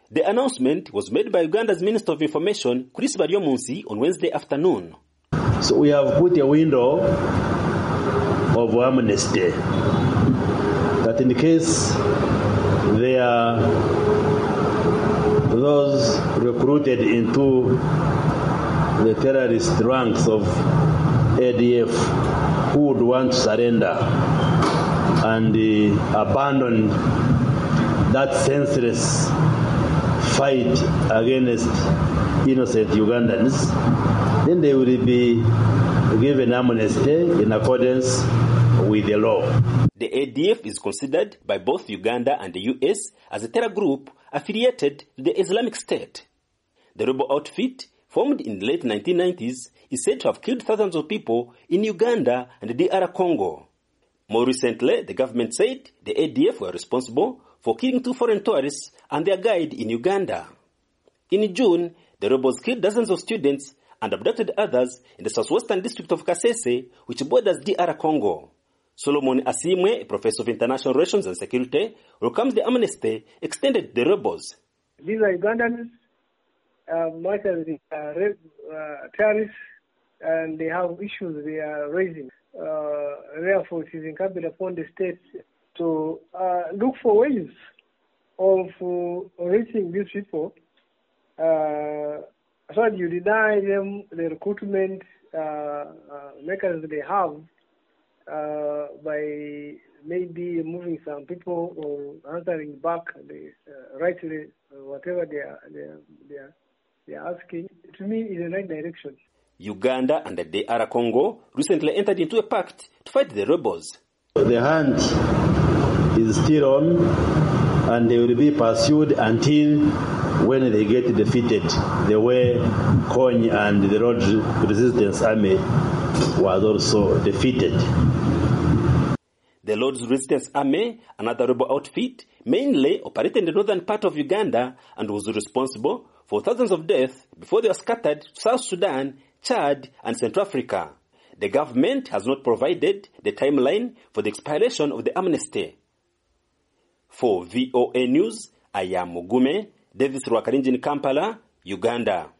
The announcement was made by Uganda's Minister of Information, Chris Baryomunsi, on Wednesday afternoon. So we have put a window of amnesty that in case there are those recruited into the terrorist ranks of ADF who would want to surrender and abandon that senseless fight against innocent Ugandans, then they will be given amnesty in accordance with the law. The ADF is considered by both Uganda and the US as a terror group affiliated to the Islamic State. The rebel outfit, formed in the late 1990s, is said to have killed thousands of people in Uganda and the DR Congo. More recently, the government said the ADF were responsible for killing 2 foreign tourists and their guide in Uganda. In June, the rebels killed dozens of students and abducted others in the southwestern district of Kasese, which borders DR Congo. Solomon Asimwe, a professor of international relations and security, welcomes the amnesty extended to the rebels. These are Ugandans, much as they are terrorists, and they have issues they are raising. Therefore, it is incumbent upon the states to look for ways of reaching these people, so that you deny them the recruitment mechanisms they have by maybe moving some people or answering back the rightly whatever they are asking. To me, is the right direction. Uganda and the DR Congo recently entered into a pact to fight the rebels. The hunt is still on, and they will be pursued until when they get defeated, the way Kony and the Lord's Resistance Army was also defeated. The Lord's Resistance Army, another rebel outfit, mainly operated in the northern part of Uganda and was responsible for thousands of deaths before they were scattered to South Sudan, Chad, and Central Africa. The government has not provided the timeline for the expiration of the amnesty. For VOA News, I am Mugume Davis Rwakarinji in Kampala, Uganda.